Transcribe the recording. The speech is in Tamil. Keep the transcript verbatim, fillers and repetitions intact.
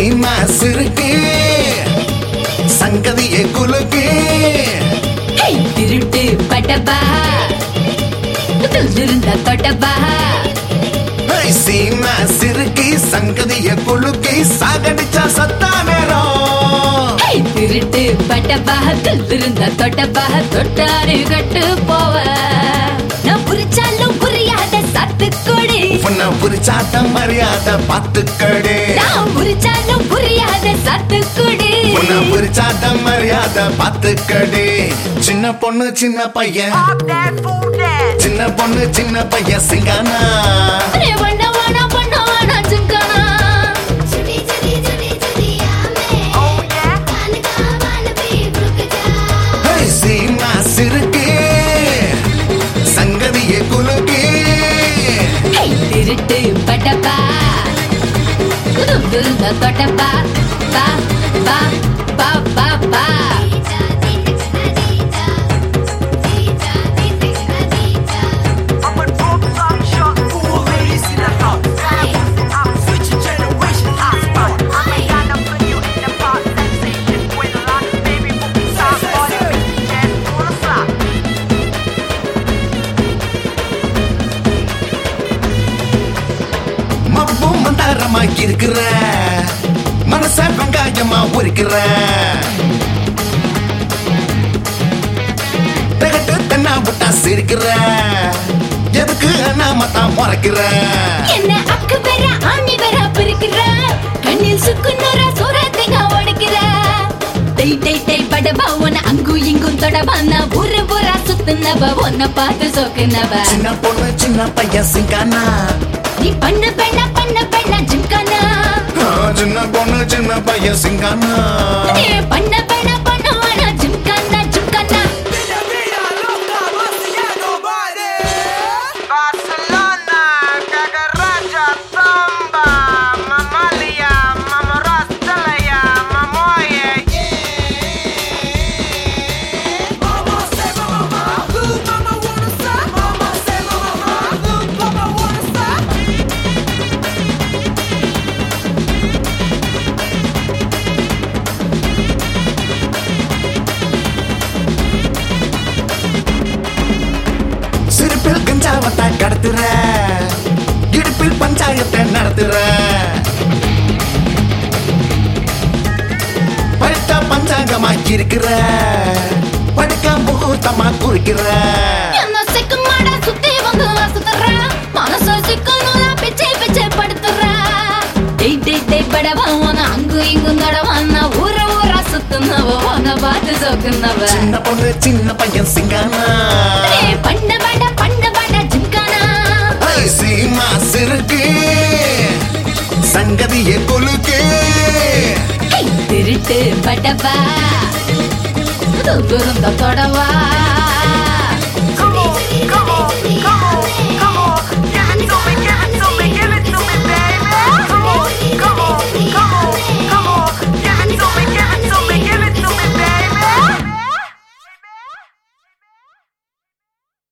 சீமா சிறுக்கு சங்கதியே குலுக்கு திருட்டு பட்டபா இருந்த தொட்டபா சீமா சிறுக்கு சங்கதியே குலுக்கு சாகடிச்சா சத்தா நேரம் திருட்டு பட்டபா இருந்த தொட்டபா தொட்டாரு கட்டு போவ நான் புரிச்சாலும் புரியாத சத்துக்கொடி உன்னை புரிச்சாட்ட மரியாதை பார்த்துக்கடு நான் புரிச்சாலும் புரியாத சத்துக்கொடி உன்னை புரிச்சாட்ட மரியாதை பார்த்துக்கடு சின்ன பொண்ணு சின்ன பையன் சின்ன பொண்ணு சின்ன பையன் சிங்கானா சீமா சிறுக்கு சங்கதியே குலுக்கு திருட்டு பட்டபா இருந்த தொட்டபா பா பா பா பா பா மந்தாரமா இருக்கிற மனச வெங்காயமா உரிக்கிற தகட்டு தென்னா விட்டா சிரிக்கிற எதுக்கு நாம தான் முறைக்கிற என்ன அக்கு பெற ஆணி பெற பிரிக்கிற கண்ணில் சுக்குநூற சூரத்தைங்க ஓடிக்கிற டை டை டை படபா உன அங்கு இங்கும் தொடபா நான் ஊரு ஊரா சுத்துனவ உன்னை பார்த்து சோக்குனவ சின்ன பொண்ணு சின்ன பையன் சிங்கானா நீ பண்ண பெண்ணா பண்ண பெண்ணா ஜிம்கானா சின்ன பொண்ணு சின்ன பையன் சிங்கானா நீ பண்ண பெண்ணா பண்ணுவானா ஜிம்கானா ஜிம்கானா சிரிப்பில் கஞ்சாவத்தை கடத்துற இடுப்பில் பஞ்சாயத்தை நடத்துற படுத்த பஞ்சாங்கமா இருக்கிற படுக்க முகூர்த்தமா குறிக்கிற என்ன சிக்குமாடா சுத்தி வந்து வாசுத்துற மனச சிக்கனூரா பிச்சை பிச்சை படுத்துற டை டை டை படவா உன அங்கு இங்கும் நடவா நான் ஊர ஊரா சுத்துனவ உன பார்த்து சோக்குனவ சின்ன பொண்ணு சின்ன பையன் சிங்கானா பண்ண வேண்ட பண்ண வேண்ட ஜிம்கானா சீமா சிறுக்கு சங்கதியே கொலுக்கு திருட்டு பட்டபா இருந்த தொடவா